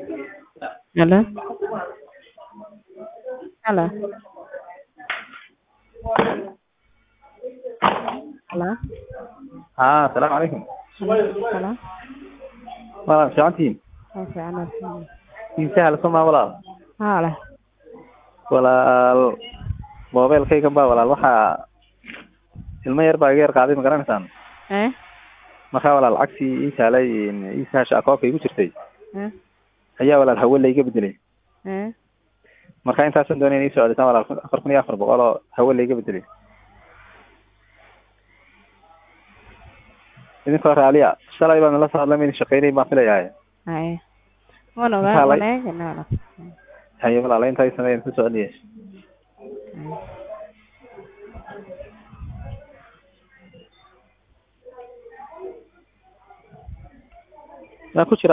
Hello. Hello. Hello. السلام عليكم. Hello. والله fiicantiin Waa fiican. insaha la soo walaal Hala. walaal mobilkayga baa walaal waxa ilmo yar baa geer qaaday ma garanaysaan marka walaal cagsi insaalay insaash akoobka igu jirtay ayaa walaal hawada iga bedelay marka intaasan doonay inay soo codsan walaal 4400 oo hawada iga bedelay idinkoo raaliya shalay baan la soo hadlamay shaqeynay baan filayaa Wana wanaagana. haye walaal intay sameeyeen ku socodiyay ku jira